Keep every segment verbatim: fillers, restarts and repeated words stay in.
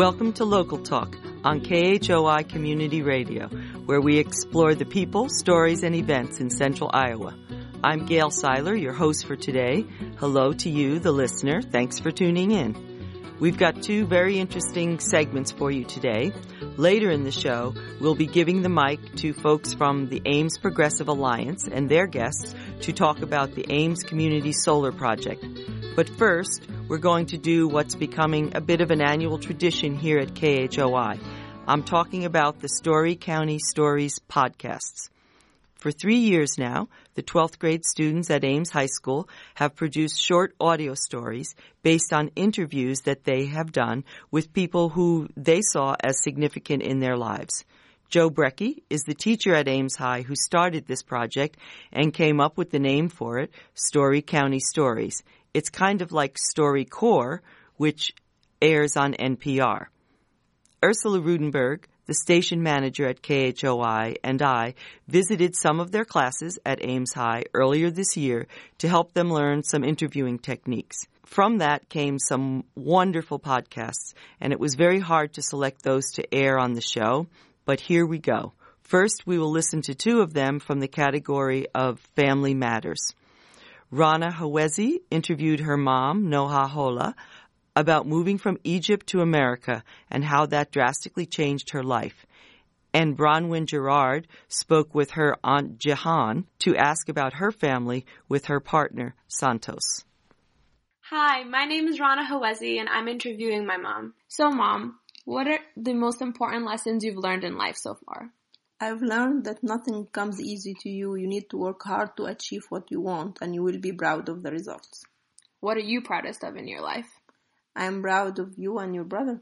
Welcome to Local Talk on K H O I Community Radio, where we explore the people, stories, and events in central Iowa. I'm Gail Seiler, your host for today. Hello to you, the listener. Thanks for tuning in. We've got two very interesting segments for you today. Later in the show, we'll be giving the mic to folks from the Ames Progressive Alliance and their guests to talk about the Ames Community Solar Project. But first, we're going to do what's becoming a bit of an annual tradition here at K H O I. I'm talking about the Story County Stories podcasts. For three years now, the twelfth grade students at Ames High School have produced short audio stories based on interviews that they have done with people who they saw as significant in their lives. Joe Brecky is the teacher at Ames High who started this project and came up with the name for it, Story County Stories. It's kind of like StoryCorps, which airs on N P R. Ursula Rudenberg, the station manager at K H O I, and I visited some of their classes at Ames High earlier this year to help them learn some interviewing techniques. From that came some wonderful podcasts, and it was very hard to select those to air on the show, but here we go. First, we will listen to two of them from the category of Family Matters. Rana Hawezi interviewed her mom, Noha Hola, about moving from Egypt to America and how that drastically changed her life. And Bronwyn Gerard spoke with her Aunt Jehan to ask about her family with her partner, Santos. Hi, my name is Rana Hawezi, and I'm interviewing my mom. So, Mom, what are the most important lessons you've learned in life so far? I've learned that nothing comes easy to you. You need to work hard to achieve what you want, and you will be proud of the results. What are you proudest of in your life? I am proud of you and your brother.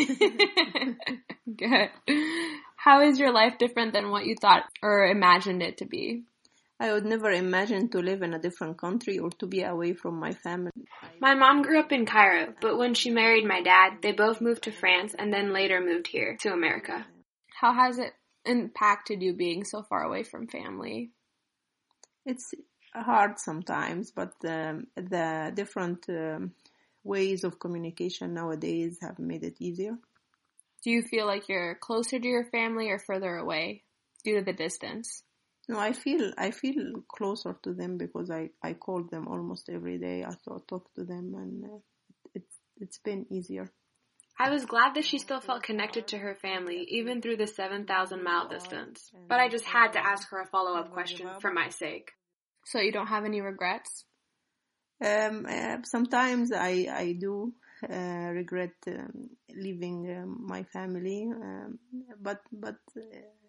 Good. How is your life different than what you thought or imagined it to be? I would never imagine to live in a different country or to be away from my family. My mom grew up in Cairo, but when she married my dad, they both moved to France and then later moved here to America. How has it impacted you being so far away from family? It's hard sometimes, but um, the different um, ways of communication nowadays have made it easier. Do you feel like you're closer to your family or further away due to the distance? No, I feel I feel closer to them because I, I call them almost every day. I talk to them, and uh, it's it's been easier. I was glad that she still felt connected to her family, even through the seven thousand mile distance. But I just had to ask her a follow-up question for my sake. So you don't have any regrets? Um, uh, sometimes I, I do uh, regret um, leaving um, my family, um, but but uh,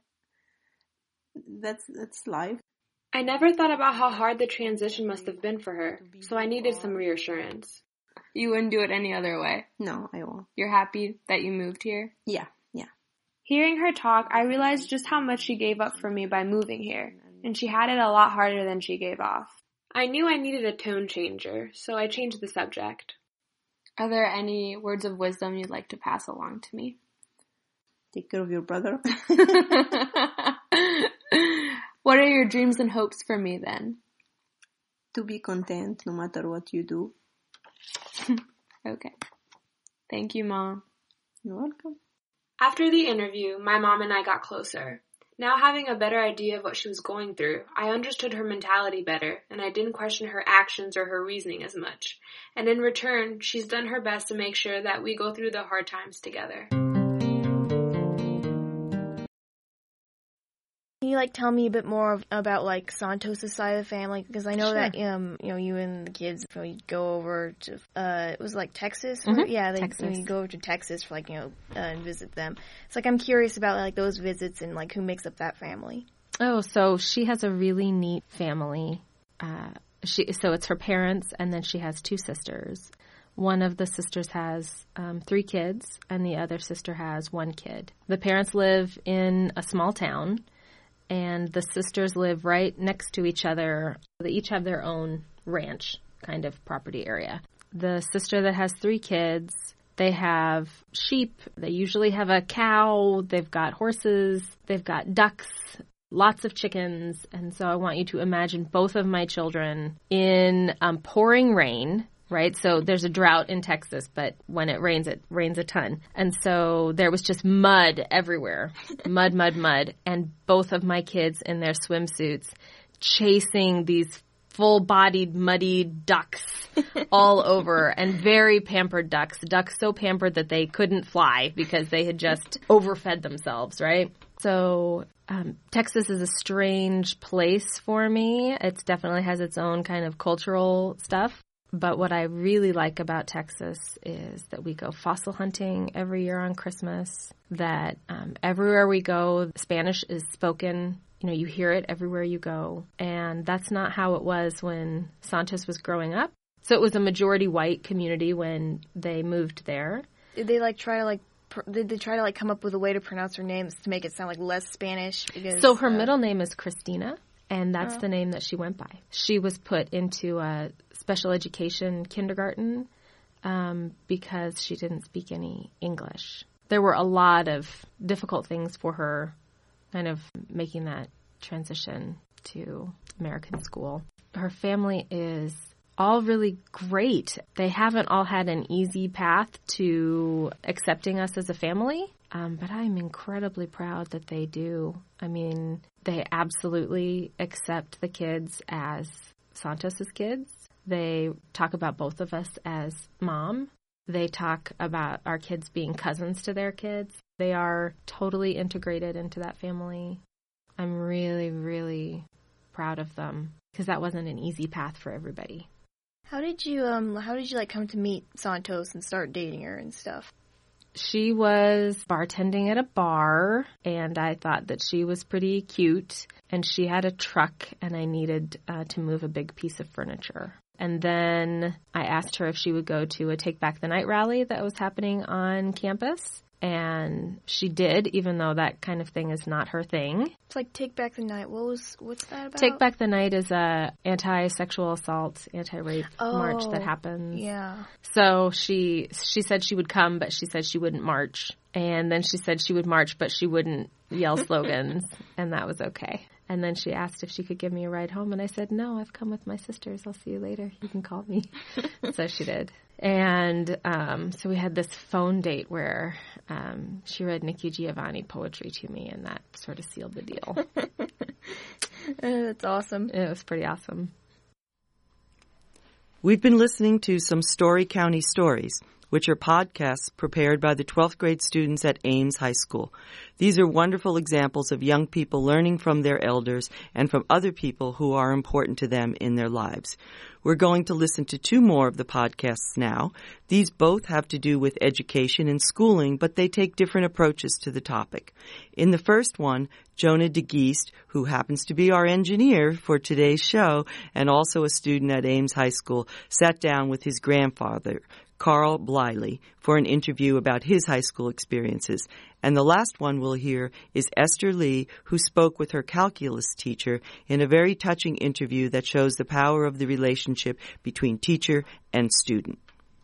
that's that's life. I never thought about how hard the transition must have been for her, so I needed some reassurance. You wouldn't do it any other way? No, I won't. You're happy that you moved here? Yeah, yeah. Hearing her talk, I realized just how much she gave up for me by moving here, and she had it a lot harder than she gave off. I knew I needed a tone changer, so I changed the subject. Are there any words of wisdom you'd like to pass along to me? Take care of your brother. What are your dreams and hopes for me then? To be content no matter what you do. Okay. Thank you, Mom. You're welcome. After the interview, my mom and I got closer. Now having a better idea of what she was going through, I understood her mentality better, and I didn't question her actions or her reasoning as much. And in return, she's done her best to make sure that we go through the hard times together. Can you, like, tell me a bit more of, about, like, Santos' side of the family? Because I know Sure. that, um, you know, you and the kids, you know, you'd go over to, uh, it was, like, Texas? Mm-hmm. Or, yeah, they, Texas. You know, you'd go over to Texas for, like, you know, uh, and visit them. It's like, I'm curious about, like, those visits and, like, who makes up that family. Oh, so she has a really neat family. Uh, she so it's her parents, and then she has two sisters. One of the sisters has um, three kids, and the other sister has one kid. The parents live in a small town, and the sisters live right next to each other. They each have their own ranch kind of property area. The sister that has three kids, they have sheep. They usually have a cow. They've got horses. They've got ducks, lots of chickens. And so I want you to imagine both of my children in um, pouring rain right? So there's a drought in Texas, but when it rains, it rains a ton. And so there was just mud everywhere, mud, mud, mud. And both of my kids in their swimsuits chasing these full-bodied, muddy ducks all over, and very pampered ducks. Ducks so pampered that they couldn't fly because they had just overfed themselves, right? So um, Texas is a strange place for me. It definitely has its own kind of cultural stuff. But what I really like about Texas is that we go fossil hunting every year on Christmas, that um, everywhere we go, Spanish is spoken. You know, you hear it everywhere you go. And that's not how it was when Santos was growing up. So it was a majority white community when they moved there. Did they like try to like pr- did they try to like come up with a way to pronounce her name to make it sound like less Spanish? Because, so her uh, middle name is Christina, and that's oh. the name that she went by. She was put into a special education kindergarten um, because she didn't speak any English. There were a lot of difficult things for her kind of making that transition to American school. Her family is all really great. They haven't all had an easy path to accepting us as a family, um, but I'm incredibly proud that they do. I mean, they absolutely accept the kids as Santos's kids. They talk about both of us as mom. They talk about our kids being cousins to their kids. They are totally integrated into that family. I'm really, really proud of them because that wasn't an easy path for everybody. How did you um how did you like come to meet Santos and start dating her and stuff? She was bartending at a bar, and I thought that she was pretty cute, and she had a truck, and I needed uh, to move a big piece of furniture. And then I asked her if she would go to a Take Back the Night rally that was happening on campus. And she did, even though that kind of thing is not her thing. It's like Take Back the Night. What was what's that about? Take Back the Night is a anti-sexual assault, anti-rape oh, march that happens. Yeah. So she she said she would come, but she said she wouldn't march. And then she said she would march, but she wouldn't yell slogans, and that was okay. And then she asked if she could give me a ride home, and I said, no, I've come with my sisters. I'll see you later. You can call me. So she did. And um, so we had this phone date where um, she read Nikki Giovanni poetry to me, and that sort of sealed the deal. That's awesome. It was pretty awesome. We've been listening to some Story County Stories, which are podcasts prepared by the twelfth grade students at Ames High School. These are wonderful examples of young people learning from their elders and from other people who are important to them in their lives. We're going to listen to two more of the podcasts now. These both have to do with education and schooling, but they take different approaches to the topic. In the first one, Jonah DeGeest, who happens to be our engineer for today's show and also a student at Ames High School, sat down with his grandfather, Carl Bliley, for an interview about his high school experiences. And the last one we'll hear is Esther Lee, who spoke with her calculus teacher in a very touching interview that shows the power of the relationship between teacher and student.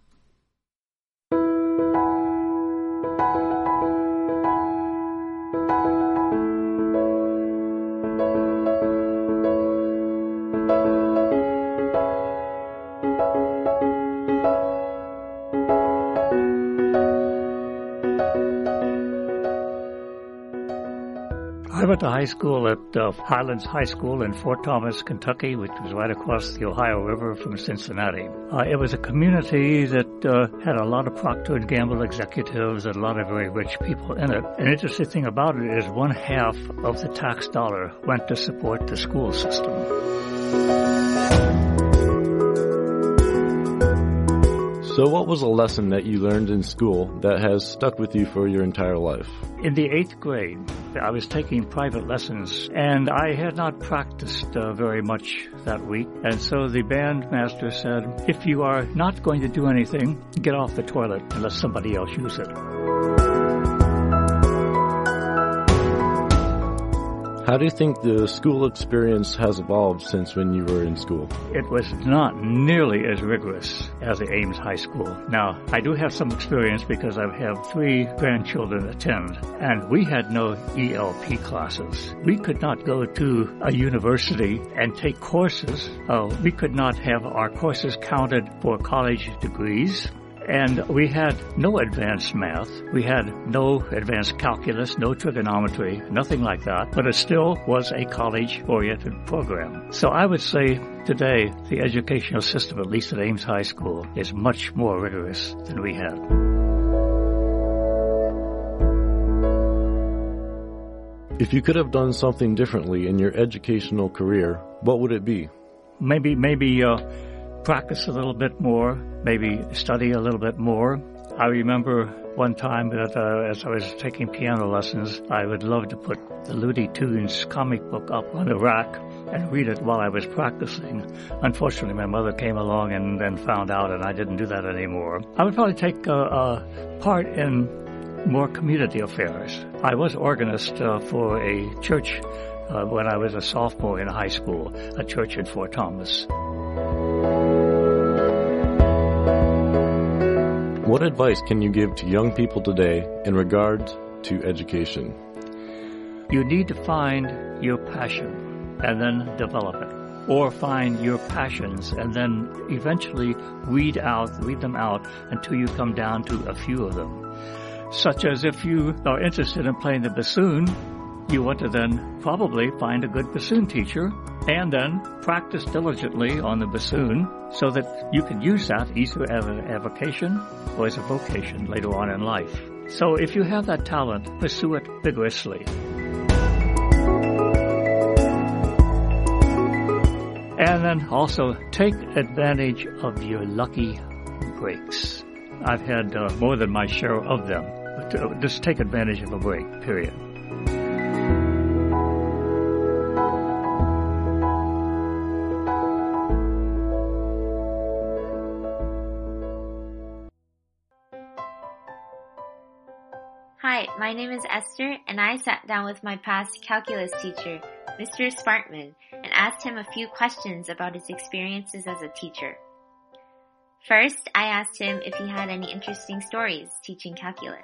I went to high school at uh, Highlands High School in Fort Thomas, Kentucky, which was right across the Ohio River from Cincinnati. Uh, it was a community that uh, had a lot of Procter and Gamble executives and a lot of very rich people in it. An interesting thing about it is one half of the tax dollar went to support the school system. So what was a lesson that you learned in school that has stuck with you for your entire life? In the eighth grade, I was taking private lessons, and I had not practiced uh, very much that week. And so the band master said, if you are not going to do anything, get off the toilet and let somebody else use it. How do you think the school experience has evolved since when you were in school? It was not nearly as rigorous as the Ames High School. Now, I do have some experience because I have three grandchildren attend, and we had no E L P classes. We could not go to a university and take courses. Uh, we could not have our courses counted for college degrees. And we had no advanced math. We had no advanced calculus, no trigonometry, nothing like that. But it still was a college-oriented program. So I would say today the educational system, at least at Ames High School, is much more rigorous than we had. If you could have done something differently in your educational career, what would it be? Maybe, maybe, uh, practice a little bit more, maybe study a little bit more. I remember one time that uh, as I was taking piano lessons, I would love to put the Looney Tunes comic book up on the rack and read it while I was practicing. Unfortunately, my mother came along and then found out, and I didn't do that anymore. I would probably take uh, uh, part in more community affairs. I was organist uh, for a church uh, when I was a sophomore in high school, a church in Fort Thomas. What advice can you give to young people today in regard to education? You need to find your passion and then develop it. Or find your passions and then eventually weed out, weed them out until you come down to a few of them. Such as if you are interested in playing the bassoon, you want to then probably find a good bassoon teacher and then practice diligently on the bassoon so that you can use that either as a vocation or as a vocation later on in life. So if you have that talent, pursue it vigorously. And then also take advantage of your lucky breaks. I've had uh, more than my share of them, but uh, just take advantage of a break, period. Hi, my name is Esther, and I sat down with my past calculus teacher, Mister Spartman, and asked him a few questions about his experiences as a teacher. First, I asked him if he had any interesting stories teaching calculus.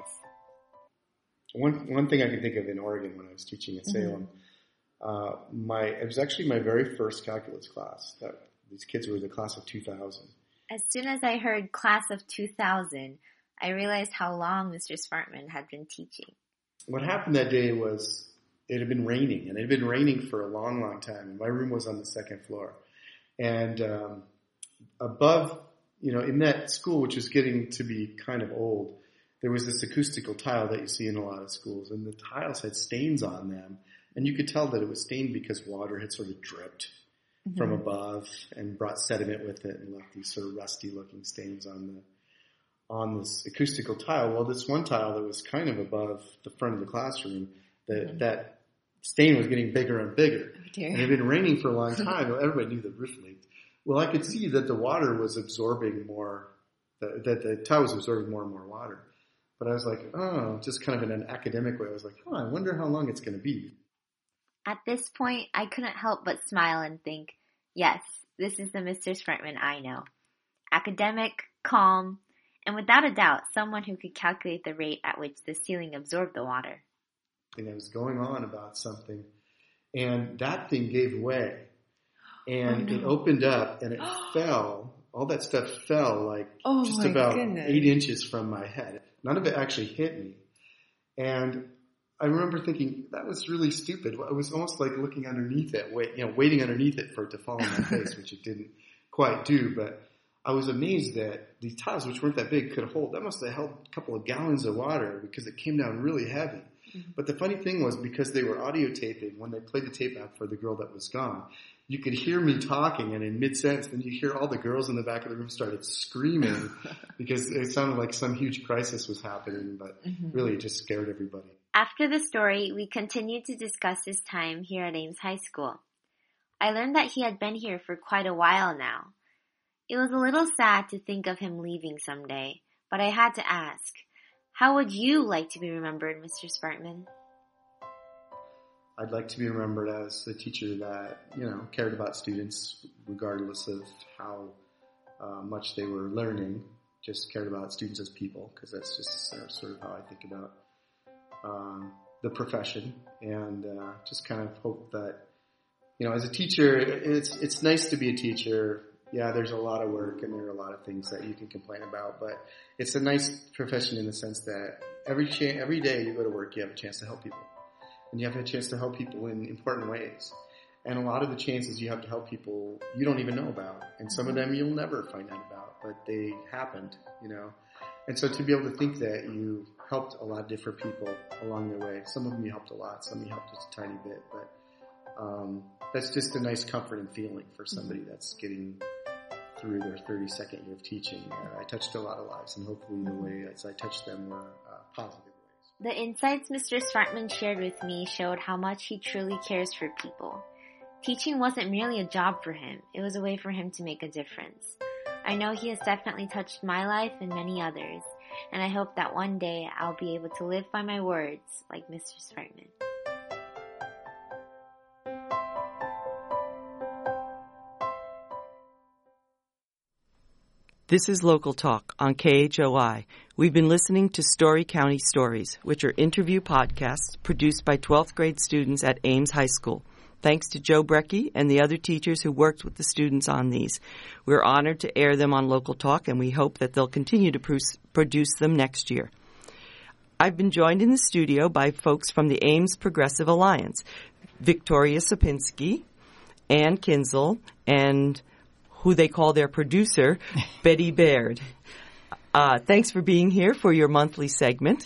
One one thing I can think of in Oregon when I was teaching at Salem, mm-hmm. uh, my it was actually my very first calculus class. That these kids were the class of two thousand. As soon as I heard class of two thousand, I realized how long Mister Spartman had been teaching. What happened that day was it had been raining, and it had been raining for a long, long time. My room was on the second floor. And um, above, you know, in that school, which was getting to be kind of old, there was this acoustical tile that you see in a lot of schools, and the tiles had stains on them. And you could tell that it was stained because water had sort of dripped mm-hmm. from above and brought sediment with it and left these sort of rusty-looking stains on the on this acoustical tile. Well, this one tile that was kind of above the front of the classroom, that mm-hmm. that stain was getting bigger and bigger. Oh, dear. And it had been raining for a long time. Everybody knew the roof leaked. Well, I could see that the water was absorbing more, that, that the tile was absorbing more and more water. But I was like, oh, just kind of in an academic way. I was like, oh, I wonder how long it's going to be. At this point, I couldn't help but smile and think, yes, this is the Mister Spartman I know. Academic, calm, and without a doubt, someone who could calculate the rate at which the ceiling absorbed the water. And I was going on about something, and that thing gave way, and oh, no. it opened up, and it fell. All that stuff fell like oh, just about goodness. eight inches from my head. None of it actually hit me. And I remember thinking, that was really stupid. It was almost like looking underneath it, wait, you know, waiting underneath it for it to fall on my face, which it didn't quite do, but I was amazed that these tiles, which weren't that big, could hold. That must have held a couple of gallons of water because it came down really heavy. Mm-hmm. But the funny thing was, because they were audio taping, when they played the tape back for The Girl That Was Gone, you could hear me talking, and in mid-sentence, then you hear all the girls in the back of the room started screaming because it sounded like some huge crisis was happening, but mm-hmm. really it just scared everybody. After the story, we continued to discuss his time here at Ames High School. I learned that he had been here for quite a while now. It was a little sad to think of him leaving someday, but I had to ask, how would you like to be remembered, Mister Spartman? I'd like to be remembered as a teacher that, you know, cared about students regardless of how uh, much they were learning, just cared about students as people, because that's just uh, sort of how I think about um, the profession, and uh, just kind of hope that, you know, as a teacher, it's it's nice to be a teacher. Yeah, there's a lot of work and there are a lot of things that you can complain about, but it's a nice profession in the sense that every cha- every day you go to work, you have a chance to help people. And you have a chance to help people in important ways. And a lot of the chances you have to help people you don't even know about. And some of them you'll never find out about, but they happened, you know. And so to be able to think that you helped a lot of different people along their way. Some of them you helped a lot, some you helped just a tiny bit, but um, that's just a nice comfort and feeling for somebody that's getting through their thirty-second year of teaching. Uh, I touched a lot of lives, and hopefully the way as I touched them were uh, positive. The insights Mister Sparkman shared with me showed how much he truly cares for people. Teaching wasn't merely a job for him, it was a way for him to make a difference. I know he has definitely touched my life and many others, and I hope that one day I'll be able to live by my words like Mister Sparkman. This is Local Talk on K H O I. We've been listening to Story County Stories, which are interview podcasts produced by twelfth grade students at Ames High School. Thanks to Joe Brecky and the other teachers who worked with the students on these. We're honored to air them on Local Talk, and we hope that they'll continue to pr- produce them next year. I've been joined in the studio by folks from the Ames Progressive Alliance, Victoria Sapinski, Ann Kinzel, and who they call their producer, Betty Baird. Uh, thanks for being here for your monthly segment,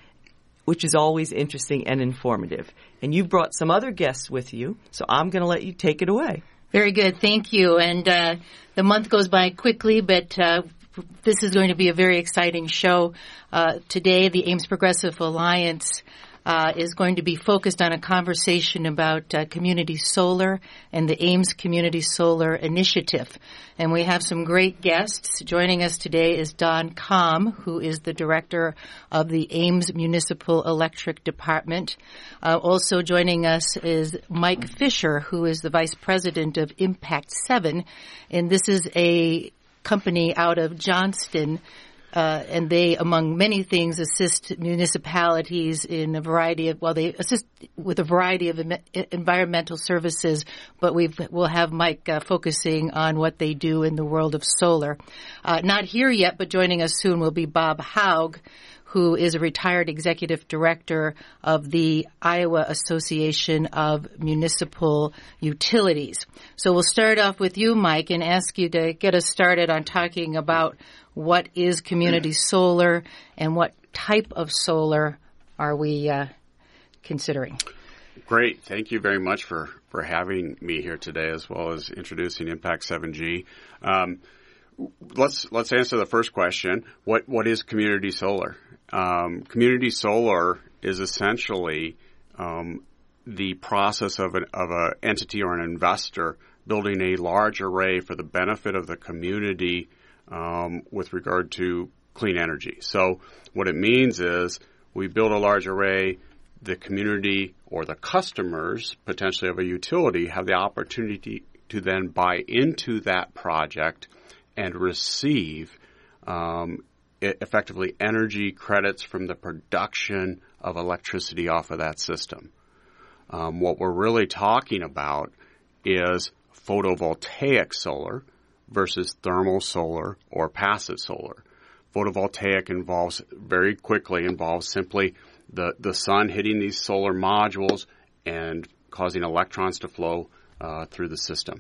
which is always interesting and informative. And you've brought some other guests with you, so I'm going to let you take it away. Very good. Thank you. And uh, the month goes by quickly, but uh, this is going to be a very exciting show. Uh, today, the Ames Progressive Alliance Uh, is going to be focused on a conversation about uh, community solar and the Ames Community Solar Initiative. And we have some great guests. Joining us today is Don Kamm, who is the director of the Ames Municipal Electric Department. Uh, also joining us is Mike Fisher, who is the vice president of Impact seven. And this is a company out of Johnston. Uh, and they, among many things, assist municipalities in a variety of, well, they assist with a variety of em- environmental services, but we've, we'll have Mike uh, focusing on what they do in the world of solar. Uh, not here yet, but joining us soon will be Bob Haug, who is a retired executive director of the Iowa Association of Municipal Utilities. So we'll start off with you, Mike, and ask you to get us started on talking about what is community solar and what type of solar are we uh, considering? Great. Thank you very much for, for having me here today, as well as introducing Impact seven G. Um, let's let's answer the first question. What what is community solar? Um, community solar is essentially um, the process of an of a entity or an investor building a large array for the benefit of the community um, with regard to clean energy. So what it means is we build a large array. The community or the customers, potentially of a utility, have the opportunity to then buy into that project and receive um, effectively energy credits from the production of electricity off of that system. Um, what we're really talking about is photovoltaic solar versus thermal solar or passive solar. Photovoltaic involves, very quickly involves simply the, the sun hitting these solar modules and causing electrons to flow uh, through the system.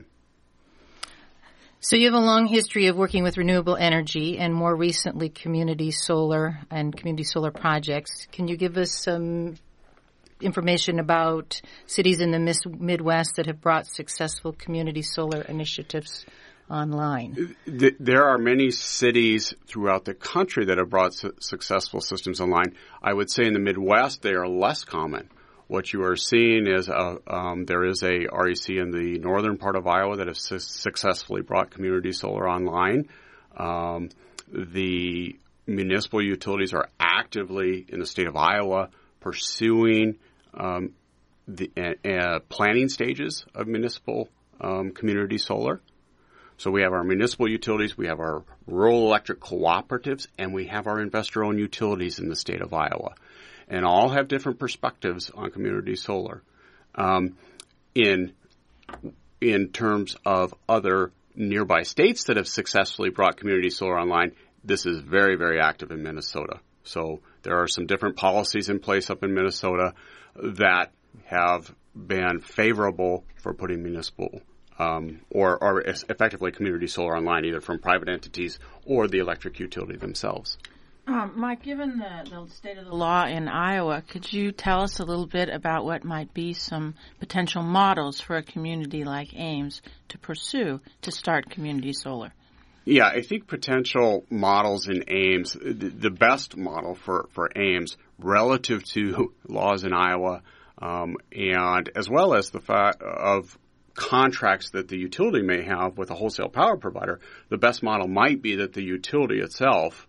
So you have a long history of working with renewable energy and more recently community solar and community solar projects. Can you give us some information about cities in the Midwest that have brought successful community solar initiatives online? There are many cities throughout the country that have brought su- successful systems online. I would say in the Midwest they are less common. What you are seeing is a, um, there is a R E C in the northern part of Iowa that has su- successfully brought community solar online. Um, the municipal utilities are actively in the state of Iowa pursuing um, the uh, uh, planning stages of municipal um, community solar. So we have our municipal utilities, we have our rural electric cooperatives, and we have our investor-owned utilities in the state of Iowa. And all have different perspectives on community solar. Um, in in terms of other nearby states that have successfully brought community solar online, this is very, very active in Minnesota. So there are some different policies in place up in Minnesota that have been favorable for putting municipal um, or, or effectively community solar online, either from private entities or the electric utility themselves. Um, Mike, given the, the state of the law in Iowa, could you tell us a little bit about what might be some potential models for a community like Ames to pursue to start community solar? Yeah, I think potential models in Ames, the, the best model for, for Ames relative to laws in Iowa, um, and as well as the fact of contracts that the utility may have with a wholesale power provider, the best model might be that the utility itself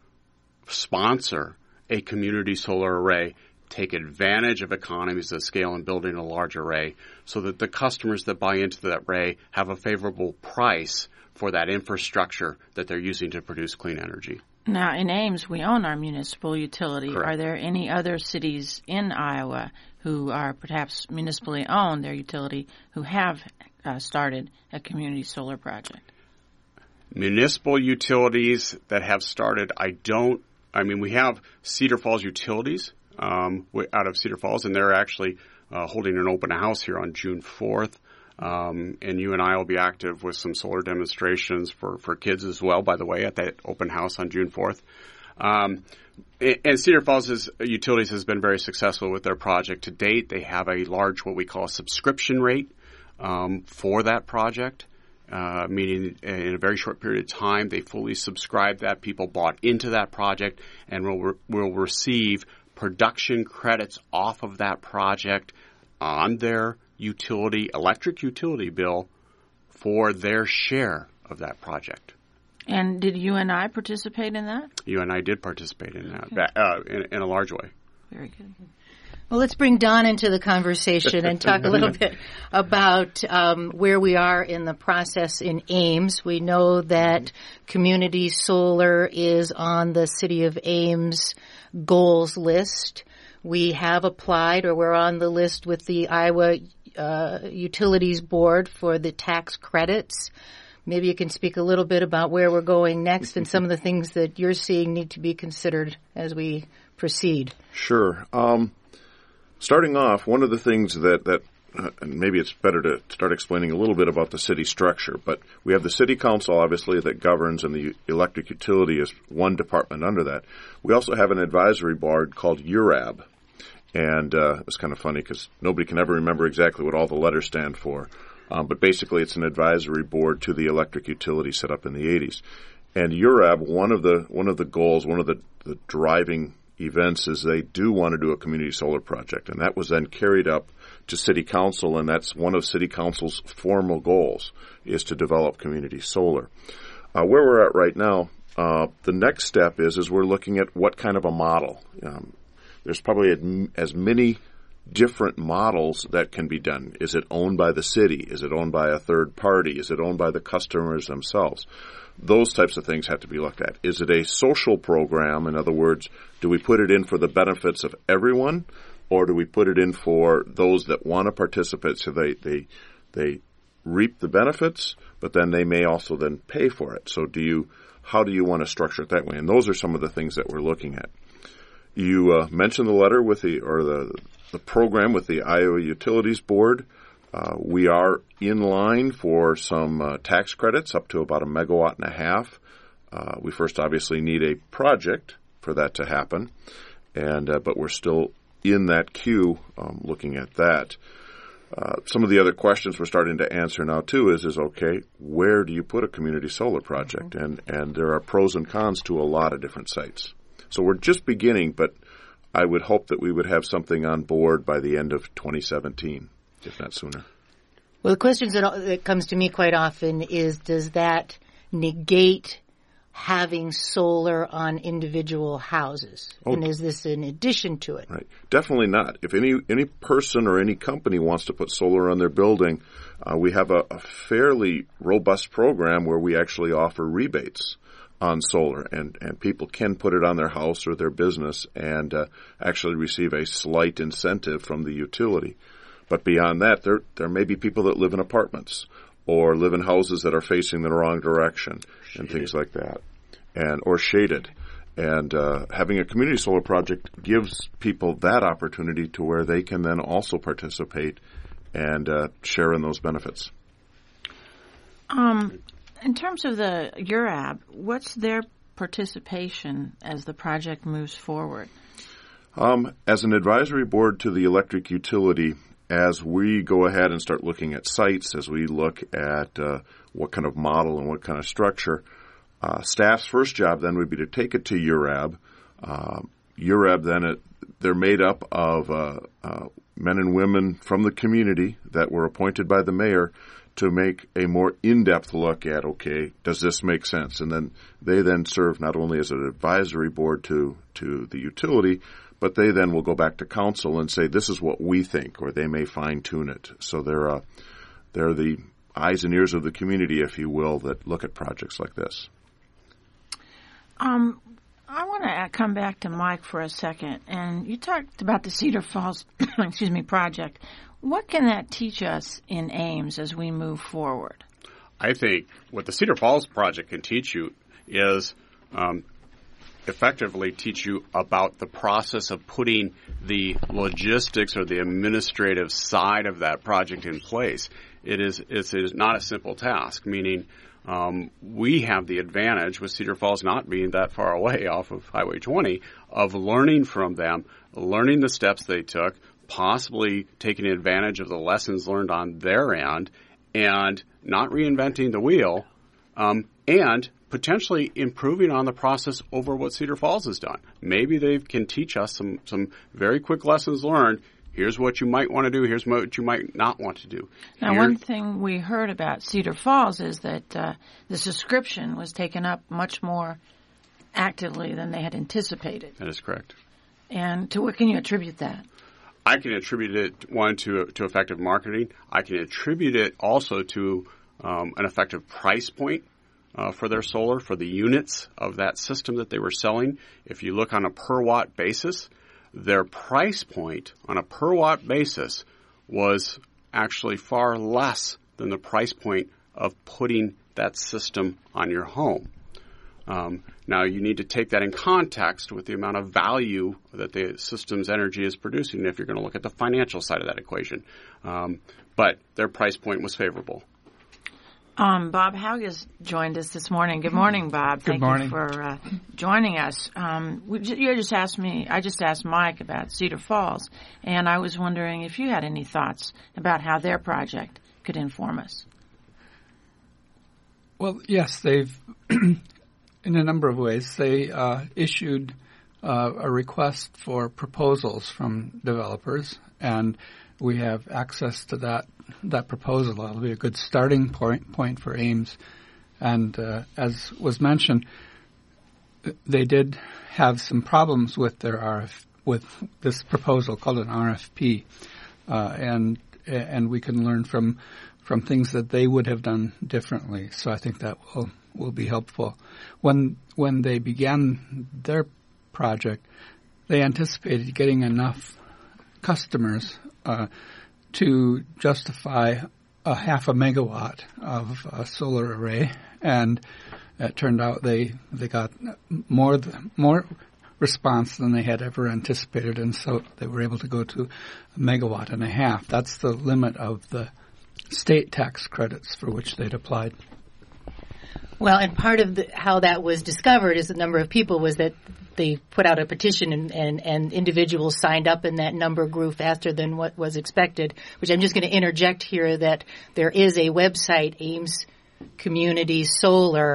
sponsor a community solar array, take advantage of economies of scale in building a large array so that the customers that buy into that array have a favorable price for that infrastructure that they're using to produce clean energy. Now, in Ames, we own our municipal utility. Correct. Are there any other cities in Iowa who are perhaps municipally owned, their utility, who have uh, started a community solar project? Municipal utilities that have started, I don't I mean, we have Cedar Falls Utilities um, out of Cedar Falls, and they're actually uh, holding an open house here on June fourth. Um, and you and I will be active with some solar demonstrations for, for kids as well, by the way, at that open house on June fourth. Um, and Cedar Falls' Utilities has been very successful with their project to date. They have a large, what we call a subscription rate um, for that project. Uh, meaning in a very short period of time, they fully subscribed that. People bought into that project and will re- will receive production credits off of that project on their utility, electric utility bill for their share of that project. And did you and I participate in that? You and I did participate in that, okay. uh, in, in a large way. Very good. Well, let's bring Don into the conversation and talk a little bit about um, where we are in the process in Ames. We know that community solar is on the City of Ames goals list. We have applied, or we're on the list with the Iowa uh, Utilities Board for the tax credits. Maybe you can speak a little bit about where we're going next and some of the things that you're seeing need to be considered as we proceed. Sure. Um, Starting off, one of the things that, that uh, and maybe it's better to start explaining a little bit about the city structure, but we have the city council, obviously, that governs, and the electric utility is one department under that. We also have an advisory board called U R A B, and uh, it's kind of funny because nobody can ever remember exactly what all the letters stand for, um, but basically it's an advisory board to the electric utility set up in the eighties. And U R A B, one of the one of the goals, one of the, the driving events is they do want to do a community solar project, and that was then carried up to City Council, and that's one of City Council's formal goals is to develop community solar. Uh, where we're at right now, uh, the next step is is we're looking at what kind of a model. Um, there's probably as many different models that can be done. Is it owned by the city? Is it owned by a third party? Is it owned by the customers themselves? Those types of things have to be looked at. Is it a social program? In other words, do we put it in for the benefits of everyone, or do we put it in for those that want to participate so they they they reap the benefits, but then they may also then pay for it? So do you how do you want to structure it that way? And those are some of the things that we're looking at. You uh, mentioned the letter with the or the the program with the Iowa Utilities Board. Uh, we are in line for some uh, tax credits up to about a megawatt and a half. Uh, we first obviously need a project for that to happen, and uh, but we're still in that queue um, looking at that. Uh, some of the other questions we're starting to answer now too is is okay, where do you put a community solar project? Mm-hmm. And and there are pros and cons to a lot of different sites. So we're just beginning, but I would hope that we would have something on board by the end of twenty seventeen. If not sooner. Well, the question that, that comes to me quite often is, does that negate having solar on individual houses? Oh. And is this in addition to it? Right. Definitely not. If any any person or any company wants to put solar on their building, uh, we have a, a fairly robust program where we actually offer rebates on solar, and, and people can put it on their house or their business and uh, actually receive a slight incentive from the utility. But beyond that, there there may be people that live in apartments or live in houses that are facing the wrong direction shaded. And things like that, and or shaded. And uh, having a community solar project gives people that opportunity to where they can then also participate and uh, share in those benefits. Um, in terms of the U R A B, what's their participation as the project moves forward? Um, as an advisory board to the electric utility, as we go ahead and start looking at sites, as we look at uh, what kind of model and what kind of structure, uh, staff's first job then would be to take it to U R A B. Uh, U R A B then, it, they're made up of uh, uh, men and women from the community that were appointed by the mayor to make a more in-depth look at, okay, does this make sense? And then they then serve not only as an advisory board to, to the utility, but they then will go back to council and say, this is what we think, or they may fine-tune it. So they're, uh, they're the eyes and ears of the community, if you will, that look at projects like this. Um, I want to come back to Mike for a second. And you talked about the Cedar Falls excuse me, project. What can that teach us in Ames as we move forward? I think what the Cedar Falls project can teach you is um, effectively teach you about the process of putting the logistics or the administrative side of that project in place. It is, it is not a simple task, meaning um, we have the advantage, with Cedar Falls not being that far away off of Highway twenty, of learning from them, learning the steps they took, possibly taking advantage of the lessons learned on their end, and not reinventing the wheel, um, and potentially improving on the process over what Cedar Falls has done. Maybe they can teach us some, some very quick lessons learned. Here's what you might want to do. Here's what you might not want to do. Now, Here, one thing we heard about Cedar Falls is that uh, the subscription was taken up much more actively than they had anticipated. That is correct. And to what can you attribute that? I can attribute it, one, to to effective marketing. I can attribute it also to um, an effective price point uh, for their solar, for the units of that system that they were selling. If you look on a per-watt basis, their price point on a per-watt basis was actually far less than the price point of putting that system on your home. Um, now, you need to take that in context with the amount of value that the system's energy is producing if you're going to look at the financial side of that equation. Um, but their price point was favorable. Um, Bob Haug has joined us this morning. Good morning, Bob. Good Thank morning. you for uh, joining us. Um, we, you just asked me, I just asked Mike about Cedar Falls, and I was wondering if you had any thoughts about how their project could inform us. Well, yes, they've, in a number of ways, they uh, issued uh, a request for proposals from developers, and we have access to that that proposal. That'll be a good starting point point for Ames. And uh, as was mentioned, they did have some problems with their R F with this proposal called an R F P, uh, and and we can learn from from things that they would have done differently. So I think that will will be helpful. When when they began their project, they anticipated getting enough customers uh, to justify a half a megawatt of a solar array, and it turned out they they got more more response than they had ever anticipated, and so they were able to go to a megawatt and a half. That's the limit of the state tax credits for which they'd applied. Well, and part of the, how that was discovered is the number of people was that they put out a petition and, and, and individuals signed up, and that number grew faster than what was expected, which I'm just going to interject here that there is a website, Ames Community Solar,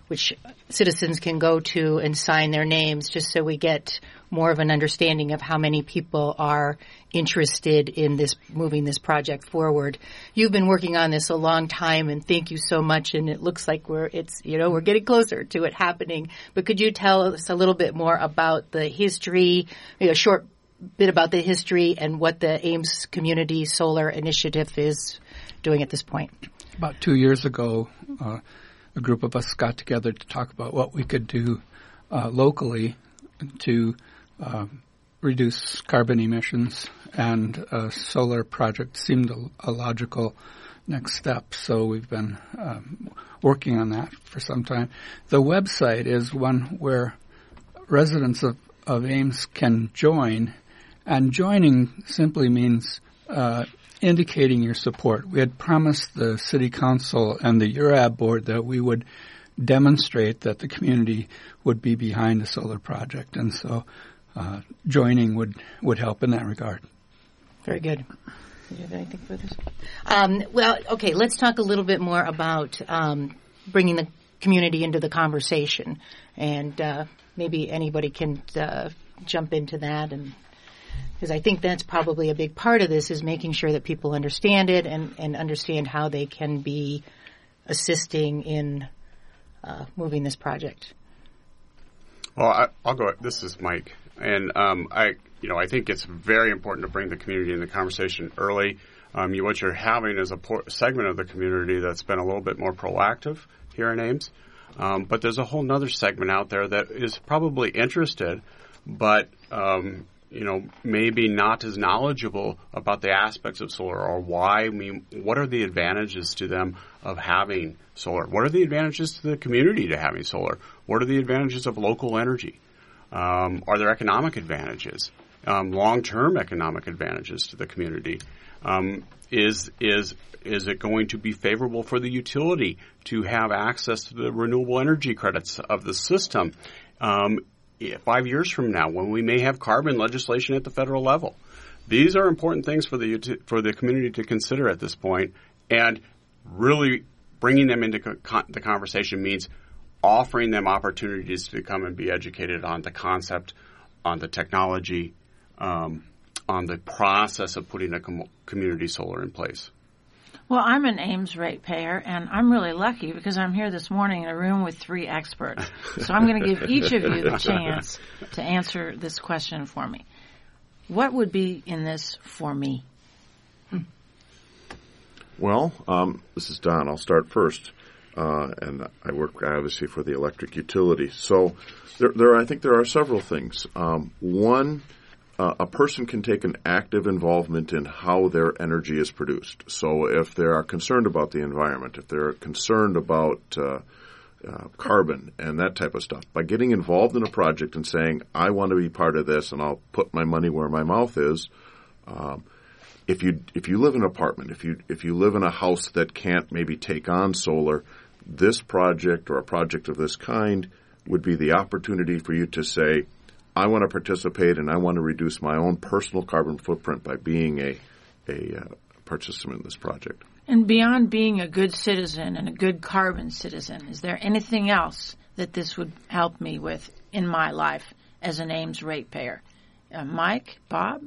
which citizens can go to and sign their names, just so we get more of an understanding of how many people are interested in this, moving this project forward. You've been working on this a long time, and thank you so much. And it looks like we're, it's, you know, we're getting closer to it happening. But could you tell us a little bit more about the history, a short bit about the history and what the Ames Community Solar Initiative is doing at this point? About two years ago, uh, a group of us got together to talk about what we could do uh, locally to uh, reduce carbon emissions, and a solar project seemed a, a logical next step. So we've been um, working on that for some time. The website is one where residents of, of Ames can join, and joining simply means uh, indicating your support. We had promised the City Council and the U R A B board that we would demonstrate that the community would be behind the solar project, and so uh, joining would, would help in that regard. Very good. Do you have anything for this? Um, well, okay, let's talk a little bit more about um, bringing the community into the conversation, and uh, maybe anybody can uh, jump into that, and because I think that's probably a big part of this, is making sure that people understand it and, and understand how they can be assisting in uh, moving this project. Well, I, I'll go. This is Mike, and um, I, you know, I think it's very important to bring the community in the conversation early. Um, you, what you're having is a por- segment of the community that's been a little bit more proactive here in Ames, um, but there's a whole other segment out there that is probably interested, but um, you know, maybe not as knowledgeable about the aspects of solar, or why. I mean, what are the advantages to them of having solar? What are the advantages to the community to having solar? What are the advantages of local energy? Um, are there economic advantages, um, long-term economic advantages to the community? Um, is is is it going to be favorable for the utility to have access to the renewable energy credits of the system? Um, Five years from now, when we may have carbon legislation at the federal level, these are important things for the for the community to consider at this point. And really bringing them into co- the conversation means offering them opportunities to come and be educated on the concept, on the technology, um, on the process of putting a com- community solar in place. Well, I'm an Ames ratepayer, and I'm really lucky because I'm here this morning in a room with three experts. So I'm going to give each of you the chance to answer this question for me. What would be in this for me? Hmm. Well, um, this is Don. I'll start first. Uh, and I work obviously for the electric utility. So there, there I think there are several things. Um, one, Uh, a person can take an active involvement in how their energy is produced. So if they are concerned about the environment, if they're concerned about uh, uh, carbon and that type of stuff, by getting involved in a project and saying, I want to be part of this and I'll put my money where my mouth is, um, if you if you live in an apartment, if you if you live in a house that can't maybe take on solar, this project or a project of this kind would be the opportunity for you to say, I want to participate and I want to reduce my own personal carbon footprint by being a, a uh, participant in this project. And beyond being a good citizen and a good carbon citizen, is there anything else that this would help me with in my life as an Ames ratepayer? Uh, Mike, Bob?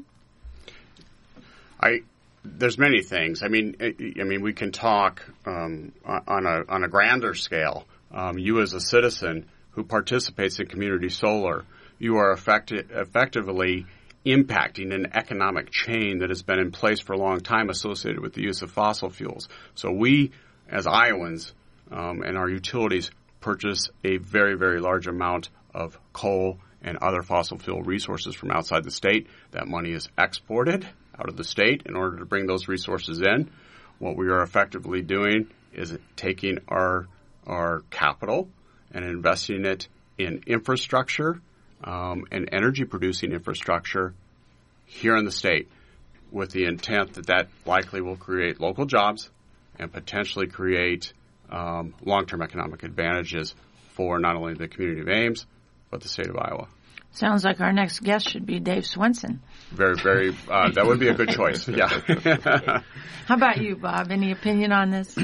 I there's many things. I mean, I, I mean, we can talk um, on a on a grander scale. Um, you as a citizen who participates in community solar, you are effecti- effectively impacting an economic chain that has been in place for a long time associated with the use of fossil fuels. So we, as Iowans, um, and our utilities purchase a very, very large amount of coal and other fossil fuel resources from outside the state. That money is exported out of the state in order to bring those resources in. What we are effectively doing is taking our our capital and investing it in infrastructure um, and energy-producing infrastructure here in the state, with the intent that that likely will create local jobs and potentially create um, long-term economic advantages for not only the community of Ames, but the state of Iowa. Sounds like our next guest should be Dave Swenson. Very, very, uh, that would be a good choice, yeah. How about you, Bob? Any opinion on this?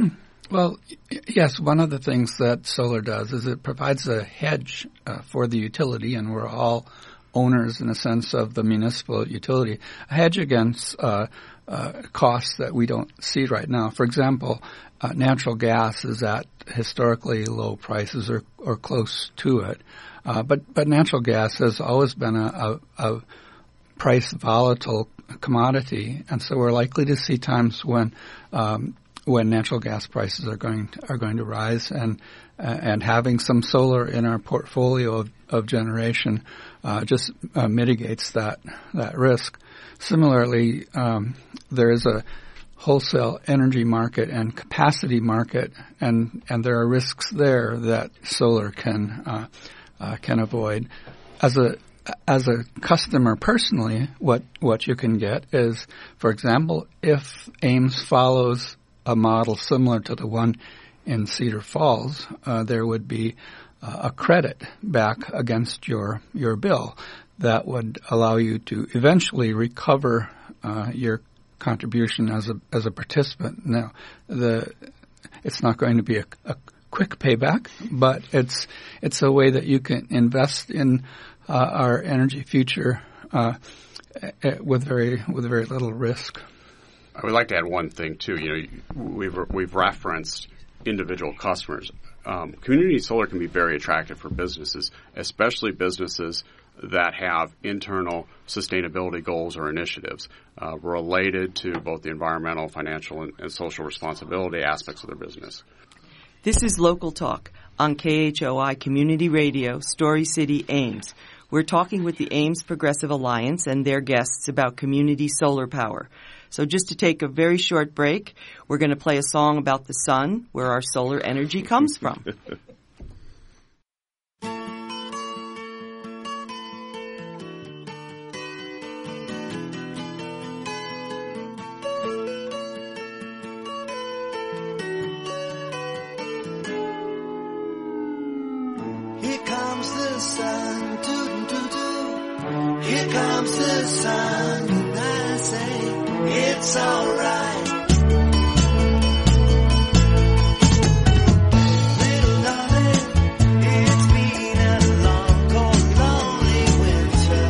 Well, yes, one of the things that solar does is it provides a hedge uh, for the utility, and we're all owners in a sense of the municipal utility, a hedge against uh, uh, costs that we don't see right now. For example, uh, natural gas is at historically low prices or, or close to it, uh, but, but natural gas has always been a, a, a price volatile commodity, and so we're likely to see times when um, when natural gas prices are going to, are going to rise, and uh, and having some solar in our portfolio of, of generation uh, just uh, mitigates that that risk. Similarly, um, there is a wholesale energy market and capacity market, and and there are risks there that solar can uh, uh, can avoid. As a As a customer personally, what, what you can get is, for example, if Ames follows a model similar to the one in Cedar Falls, uh, there would be uh, a credit back against your, your bill that would allow you to eventually recover uh, your contribution as a as a participant. Now, the it's not going to be a, a quick payback, but it's it's a way that you can invest in Uh, our energy future uh, with very with very little risk. I would like to add one thing too. You know, we've we've referenced individual customers. Um, community solar can be very attractive for businesses, especially businesses that have internal sustainability goals or initiatives uh, related to both the environmental, financial, and, and social responsibility aspects of their business. This is Local Talk on K H O I Community Radio, Story City, Ames. We're talking with the Ames Progressive Alliance and their guests about community solar power. So just to take a very short break, we're going to play a song about the sun, where our solar energy comes from. Here comes the sun, toot-toot-toot. Here comes the sun, and I say it's alright. Little darling, it's been a long, cold, lonely winter.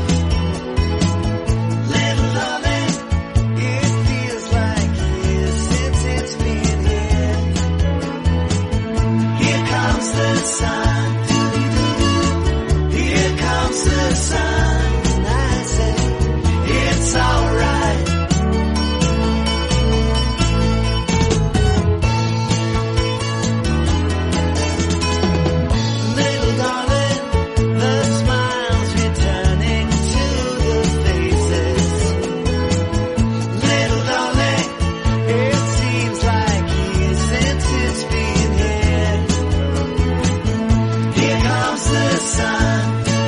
Little darling, it feels like years since it's been here. Here comes the sun. Here comes the sun, and I say it's alright. Little darling, the smiles returning to the faces. Little darling, it seems like years since it's been here. Here comes the sun.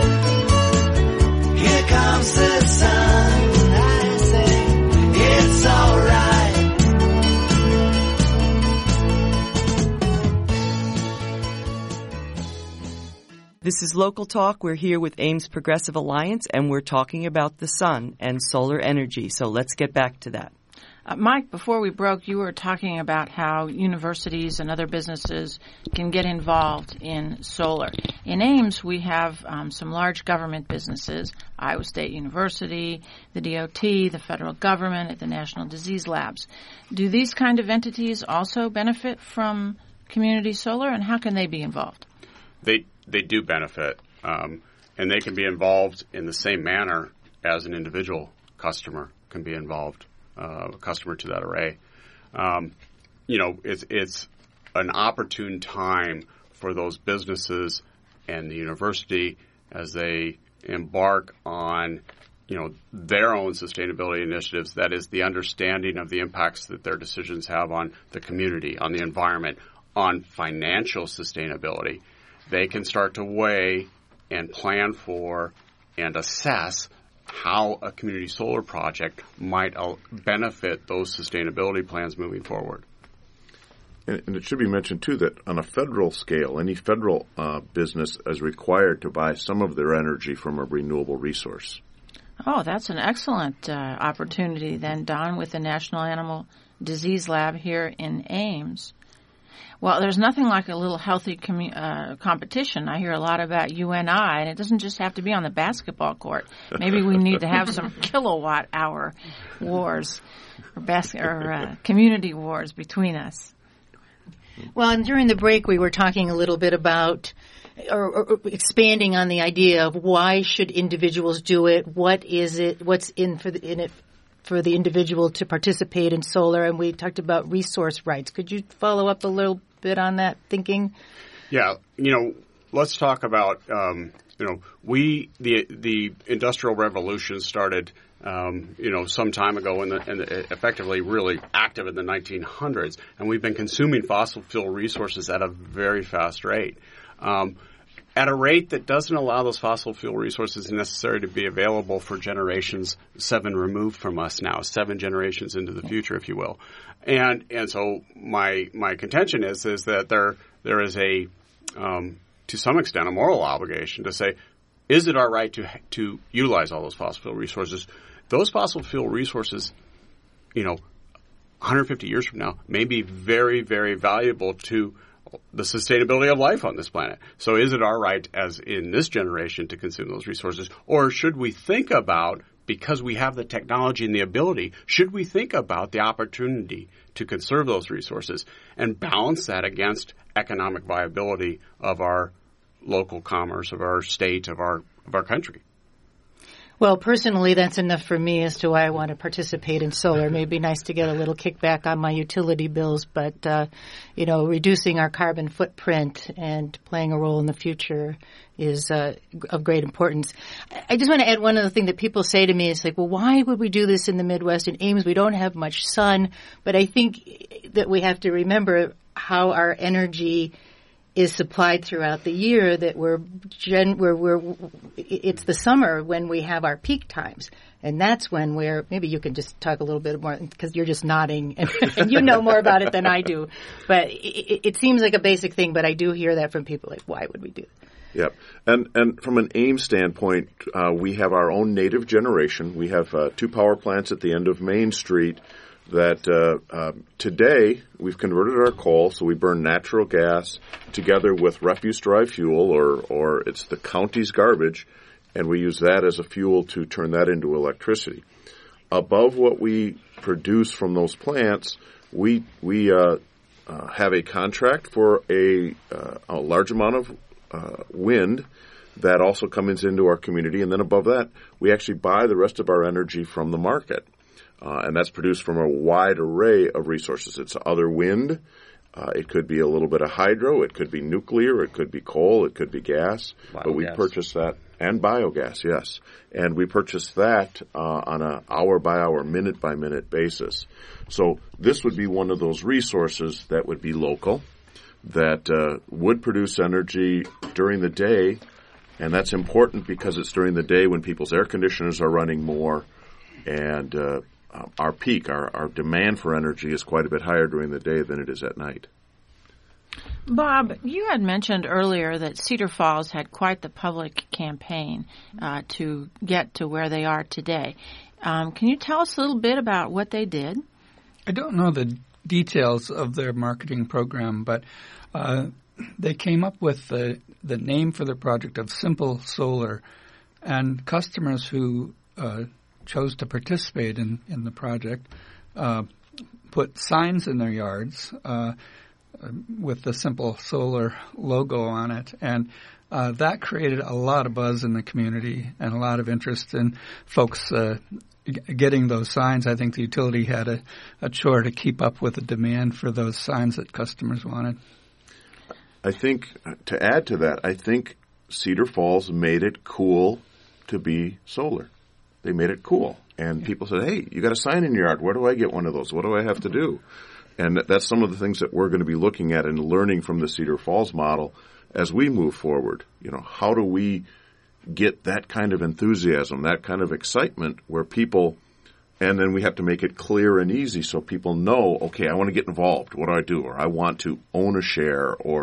Here comes the sun, and I say it's alright. This is Local Talk. We're here with Ames Progressive Alliance, and we're talking about the sun and solar energy. So let's get back to that. Uh, Mike, before we broke, you were talking about how universities and other businesses can get involved in solar. In Ames, we have um, some large government businesses, Iowa State University, the D O T, the federal government, the National Disease Labs. Do these kind of entities also benefit from community solar, and how can they be involved? They they do benefit, um, and they can be involved in the same manner as an individual customer can be involved. Uh, a customer to that array. Um, you know, it's it's an opportune time for those businesses and the university as they embark on, you know, their own sustainability initiatives. That is the understanding of the impacts that their decisions have on the community, on the environment, on financial sustainability. They can start to weigh and plan for and assess how a community solar project might benefit those sustainability plans moving forward. And, and it should be mentioned, too, that on a federal scale, any federal uh, business is required to buy some of their energy from a renewable resource. Oh, that's an excellent uh, opportunity then, Don, with the National Animal Disease Lab here in Ames. Well, there's nothing like a little healthy commu- uh, competition. I hear a lot about U N I, and it doesn't just have to be on the basketball court. Maybe we need to have some kilowatt hour wars or, bas- or uh, community wars between us. Well, and during the break, we were talking a little bit about or, or expanding on the idea of why should individuals do it? What is it? What's in for the, in it for the individual to participate in solar? And we talked about resource rights. Could you follow up a little bit on that thinking? Yeah, you know, let's talk about um, you know we the the Industrial Revolution started. Um, you know, some time ago, in the, in the effectively really active in the nineteen hundreds, and we've been consuming fossil fuel resources at a very fast rate, um, at a rate that doesn't allow those fossil fuel resources necessary to be available for generations seven removed from us now, seven generations into the future, if you will. And and so my my contention is is that there there is a um, to some extent a moral obligation to say, is it our right to to utilize all those fossil fuel resources? Those fossil fuel resources, you know, one hundred fifty years from now may be very, very valuable to the sustainability of life on this planet. So is it our right, as in this generation, to consume those resources? Or should we think about, because we have the technology and the ability, should we think about the opportunity to conserve those resources and balance that against economic viability of our local commerce, of our state, of our of our country? Well, personally, that's enough for me as to why I want to participate in solar. It may be nice to get a little kickback on my utility bills, but, uh, you know, reducing our carbon footprint and playing a role in the future is uh, of great importance. I just want to add one other thing that people say to me. It's like, well, why would we do this in the Midwest? In Ames, we don't have much sun. But I think that we have to remember how our energy is supplied throughout the year, that we're, gen, we're, we're, it's the summer when we have our peak times. And that's when we're, maybe you can just talk a little bit more, because you're just nodding and, and you know more about it than I do. But it, it seems like a basic thing, but I do hear that from people, like, why would we do that? Yep. And and from an Ames standpoint, uh, we have our own native generation. We have uh, two power plants at the end of Main Street that uh, uh, today we've converted our coal, so we burn natural gas together with refuse-derived fuel, or, or it's the county's garbage, and we use that as a fuel to turn that into electricity. Above what we produce from those plants, we we uh, uh, have a contract for a, uh, a large amount of uh, wind that also comes into our community, and then above that, we actually buy the rest of our energy from the market. Uh, and that's produced from a wide array of resources. It's other wind. Uh, it could be a little bit of hydro. It could be nuclear. It could be coal. It could be gas. Biogas. But we purchase that. And biogas, yes. And we purchase that uh, on an hour-by-hour, minute-by-minute basis. So this would be one of those resources that would be local, that uh, would produce energy during the day. And that's important because it's during the day when people's air conditioners are running more, and uh, Uh, our peak, our, our demand for energy is quite a bit higher during the day than it is at night. Bob, you had mentioned earlier that Cedar Falls had quite the public campaign uh, to get to where they are today. Um, can you tell us a little bit about what they did? I don't know the details of their marketing program, but uh, they came up with the, the name for the project of Simple Solar, and customers who uh, chose to participate in, in the project uh, put signs in their yards uh, with the Simple Solar logo on it, and uh, that created a lot of buzz in the community and a lot of interest in folks uh, g- getting those signs. I think the utility had a, a chore to keep up with the demand for those signs that customers wanted. I think, to add to that, I think Cedar Falls made it cool to be solar. They made it cool. And people said, hey, you got a sign in your yard. Where do I get one of those? What do I have to do? And that's some of the things that we're going to be looking at and learning from the Cedar Falls model as we move forward. You know, how do we get that kind of enthusiasm, that kind of excitement where people, and then we have to make it clear and easy so people know, okay, I want to get involved. What do I do? Or I want to own a share, or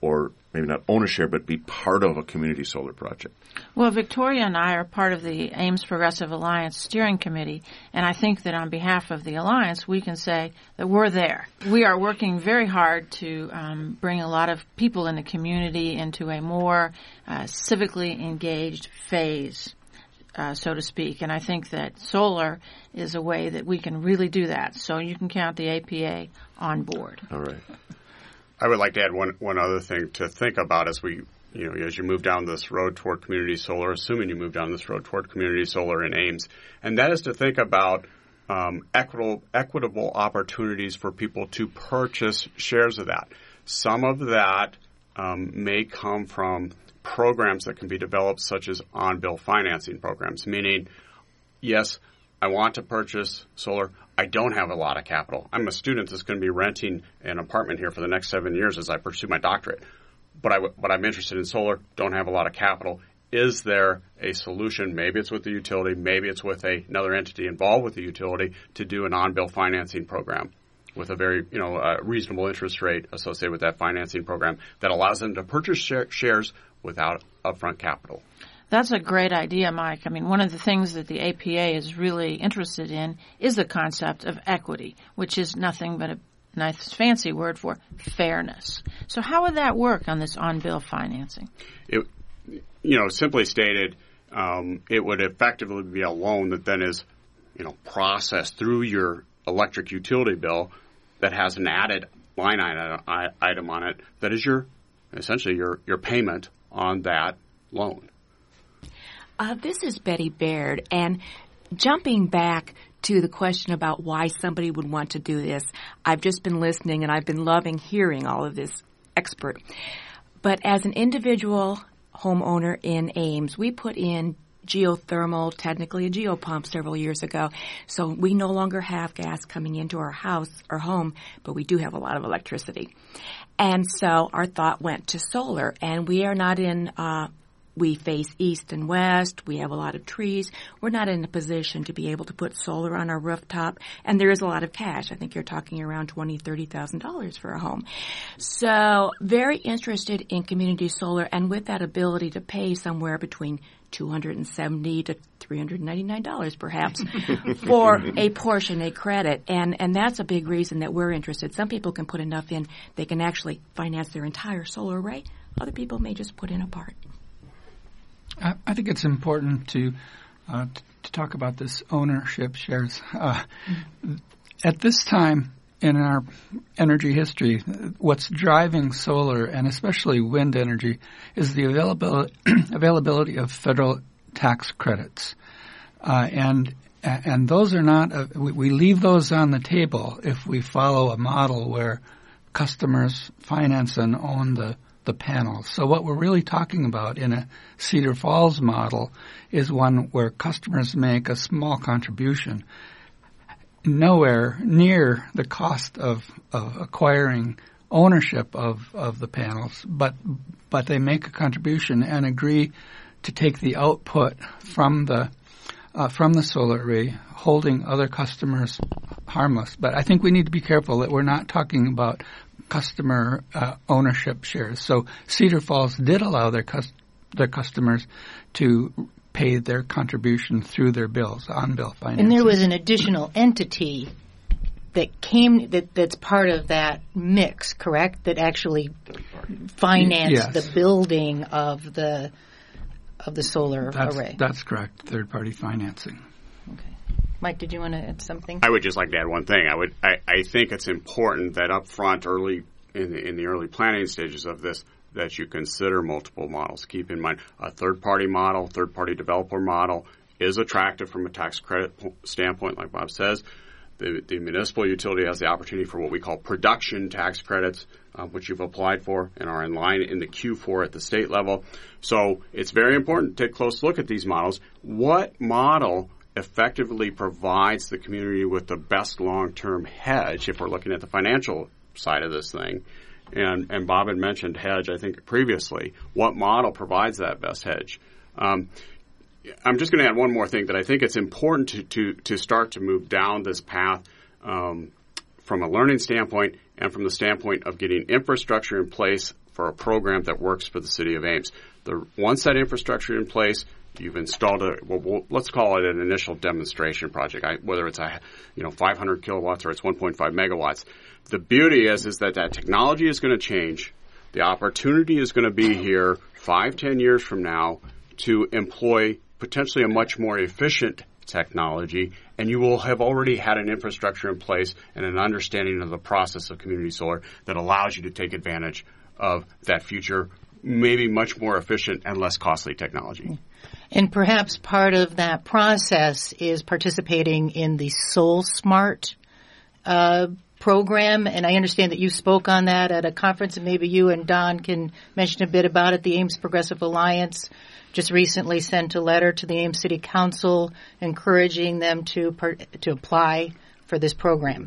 or maybe not own a share, but be part of a community solar project? Well, Victoria and I are part of the Ames Progressive Alliance Steering Committee, and I think that on behalf of the Alliance, we can say that we're there. We are working very hard to um, bring a lot of people in the community into a more uh, civically engaged phase, uh, so to speak, and I think that solar is a way that we can really do that. So you can count the A P A on board. All right. I would like to add one one other thing to think about as we, you know, as you move down this road toward community solar, assuming you move down this road toward community solar in Ames, and that is to think about um, equitable equitable opportunities for people to purchase shares of that. Some of that um, may come from programs that can be developed, such as on-bill financing programs, meaning, yes, I want to purchase solar. I don't have a lot of capital. I'm a student that's going to be renting an apartment here for the next seven years as I pursue my doctorate. But, I, but I'm interested in solar, don't have a lot of capital. Is there a solution? Maybe it's with the utility. Maybe it's with a, another entity involved with the utility to do an on-bill financing program with a very, you know, uh, reasonable interest rate associated with that financing program that allows them to purchase share, shares without upfront capital. That's a great idea, Mike. I mean, one of the things that the A P A is really interested in is the concept of equity, which is nothing but a nice fancy word for fairness. So how would that work on this on-bill financing? It, you know, simply stated, um, it would effectively be a loan that then is, you know, processed through your electric utility bill that has an added line item on it that is your, essentially your, your payment on that loan. Uh, this is Betty Baird, and jumping back to the question about why somebody would want to do this, I've just been listening and I've been loving hearing all of this expert. But as an individual homeowner in Ames, we put in geothermal, technically a geopump several years ago, so we no longer have gas coming into our house or home, but we do have a lot of electricity. And so our thought went to solar, and we are not in uh we face east and west. We have a lot of trees. We're not in a position to be able to put solar on our rooftop. And there is a lot of cash. I think you're talking around twenty thousand dollars, thirty thousand dollars for a home. So very interested in community solar, and with that ability to pay somewhere between two hundred seventy dollars to three hundred ninety-nine dollars perhaps for a portion, a credit. And, and that's a big reason that we're interested. Some people can put enough in, they can actually finance their entire solar array. Other people may just put in a part. I think it's important to uh, t- to talk about this ownership shares. Uh, mm-hmm. At this time in our energy history, what's driving solar and especially wind energy is the availability availability of federal tax credits, uh, and and those are not. Uh, we, we leave those on the table if we follow a model where customers finance and own the the panels. So what we're really talking about in a Cedar Falls model is one where customers make a small contribution, nowhere near the cost of, of acquiring ownership of, of the panels, but but they make a contribution and agree to take the output from the uh, from the solar array, holding other customers harmless. But I think we need to be careful that we're not talking about customer uh, ownership shares. So Cedar Falls did allow their cus- their customers to pay their contribution through their bills, on-bill financing. And there was an additional entity that came that that's part of that mix, correct? That actually financed yes. the building of the of the solar that's, array. That's correct. Third-party financing. Mike, did you want to add something? I would just like to add one thing. I would. I, I think it's important that up front, early in the, in the early planning stages of this, that you consider multiple models. Keep in mind a third-party model, third-party developer model is attractive from a tax credit standpoint, like Bob says. The, the municipal utility has the opportunity for what we call production tax credits, uh, which you've applied for and are in line in the queue for at the state level. So it's very important to take a close look at these models. What model effectively provides the community with the best long-term hedge if we're looking at the financial side of this thing? And, and Bob had mentioned hedge, I think, previously. What model provides that best hedge? Um, I'm just going to add one more thing that I think it's important to, to, to start to move down this path um, from a learning standpoint and from the standpoint of getting infrastructure in place for a program that works for the city of Ames. The, once that infrastructure in place, you've installed a, well, we'll, let's call it an initial demonstration project, I, whether it's a, you know, five hundred kilowatts or it's one point five megawatts. The beauty is, is that that technology is going to change. The opportunity is going to be here five, ten years from now to employ potentially a much more efficient technology, and you will have already had an infrastructure in place and an understanding of the process of community solar that allows you to take advantage of that future, maybe much more efficient and less costly technology. And perhaps part of that process is participating in the SolSmart uh, program, and I understand that you spoke on that at a conference, and maybe you and Don can mention a bit about it. The Ames Progressive Alliance just recently sent a letter to the Ames City Council encouraging them to part- to apply for this program.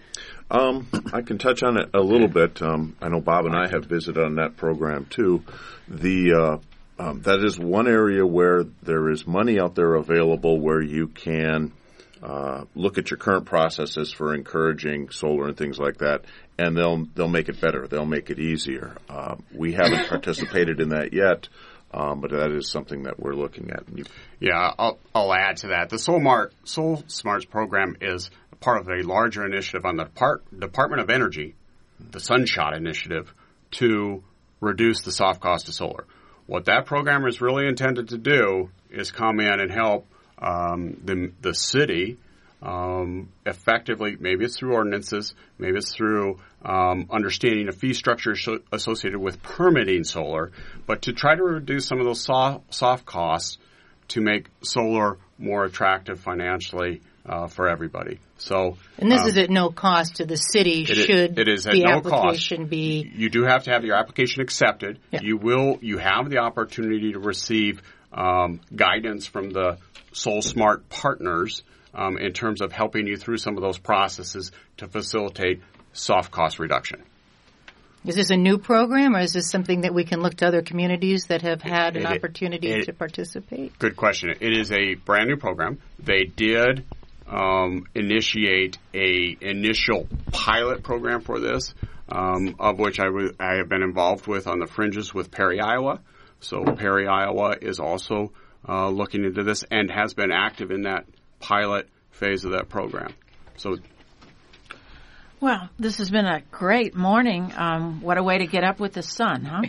Um, I can touch on it a little bit. Um, I know Bob and I have visited on that program too. The uh, um, that is one area where there is money out there available where you can uh, look at your current processes for encouraging solar and things like that, and they'll they'll make it better. They'll make it easier. Uh, we haven't participated in that yet, um, but that is something that we're looking at. Yeah, I'll, I'll add to that. The SolSmart SolSmarts program is part of a larger initiative on the Depart- Department of Energy, the Sunshot Initiative, to reduce the soft cost of solar. What that program is really intended to do is come in and help um, the, the city um, effectively, maybe it's through ordinances, maybe it's through um, understanding a fee structure so- associated with permitting solar, but to try to reduce some of those soft, soft costs to make solar more attractive financially uh, for everybody. So, and this um, is at no cost to the city. It should is, it is at the no application cost. be? You do have to have your application accepted. Yeah. You will. You have the opportunity to receive um, guidance from the SolSmart partners um, in terms of helping you through some of those processes to facilitate soft cost reduction. Is this a new program, or is this something that we can look to other communities that have had an It- opportunity it- to participate? Good question. It is a brand new program. They did um, initiate a initial pilot program for this, um, of which I, w- I have been involved with on the fringes with Perry, Iowa. So Perry, Iowa is also uh, looking into this and has been active in that pilot phase of that program. So. Well, this has been a great morning. Um, what a way to get up with the sun, huh?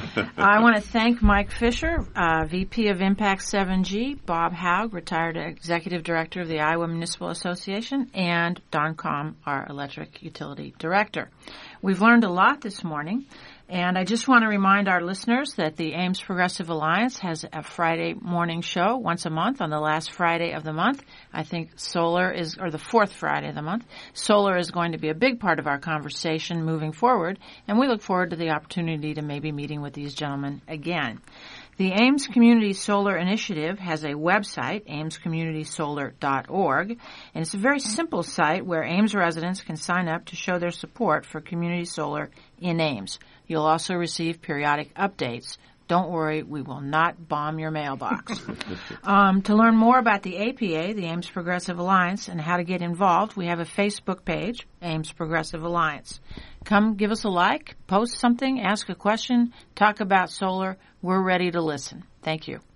I want to thank Mike Fisher, uh, V P of Impact seven G, Bob Haug, retired Executive Director of the Iowa Municipal Association, and Don Combe, our Electric Utility Director. We've learned a lot this morning. And I just want to remind our listeners that the Ames Progressive Alliance has a Friday morning show once a month on the last Friday of the month. I think solar is, or the fourth Friday of the month. Solar is going to be a big part of our conversation moving forward, and we look forward to the opportunity to maybe meeting with these gentlemen again. The Ames Community Solar Initiative has a website, ames community solar dot org, and it's a very simple site where Ames residents can sign up to show their support for community solar in Ames. You'll also receive periodic updates. Don't worry, we will not bomb your mailbox. um, to learn more about the A P A, the Ames Progressive Alliance, and how to get involved, we have a Facebook page, Ames Progressive Alliance. Come give us a like, post something, ask a question, talk about solar. We're ready to listen. Thank you.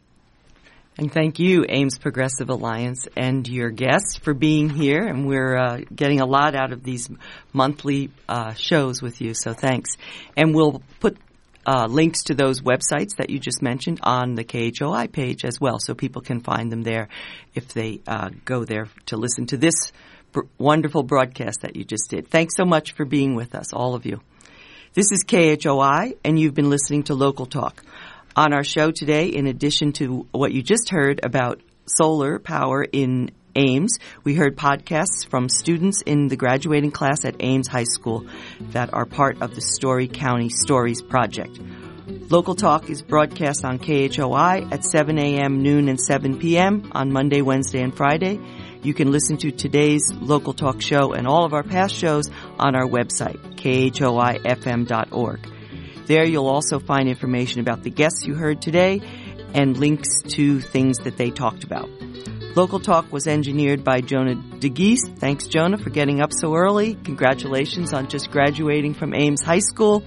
And thank you, Ames Progressive Alliance, and your guests for being here. And we're uh, getting a lot out of these monthly uh, shows with you, so thanks. And we'll put uh, links to those websites that you just mentioned on the K H O I page as well, so people can find them there if they uh, go there to listen to this br- wonderful broadcast that you just did. Thanks so much for being with us, all of you. This is K H O I, and you've been listening to Local Talk. On our show today, in addition to what you just heard about solar power in Ames, we heard podcasts from students in the graduating class at Ames High School that are part of the Story County Stories Project. Local Talk is broadcast on K H O I at seven a.m., noon, and seven p.m. on Monday, Wednesday, and Friday. You can listen to today's Local Talk show and all of our past shows on our website, k h o i f m dot org. There you'll also find information about the guests you heard today and links to things that they talked about. Local Talk was engineered by Jonah DeGeese. Thanks, Jonah, for getting up so early. Congratulations on just graduating from Ames High School.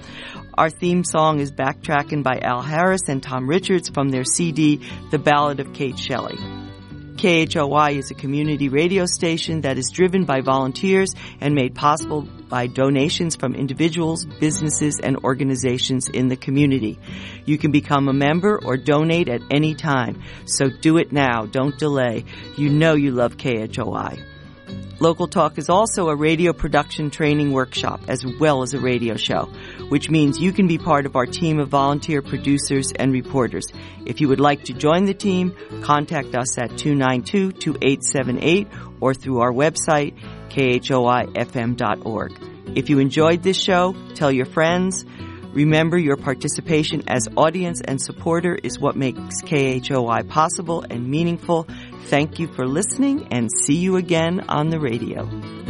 Our theme song is Backtrackin' by Al Harris and Tom Richards from their C D, The Ballad of Kate Shelley. K H O Y is a community radio station that is driven by volunteers and made possible by donations from individuals, businesses, and organizations in the community. You can become a member or donate at any time, so do it now. Don't delay. You know you love K H O I. Local Talk is also a radio production training workshop as well as a radio show, which means you can be part of our team of volunteer producers and reporters. If you would like to join the team, contact us at two nine two, two eight seven eight or through our website, K H O I F M dot org. If you enjoyed this show, tell your friends. Remember, your participation as audience and supporter is what makes K H O I possible and meaningful. Thank you for listening, and see you again on the radio.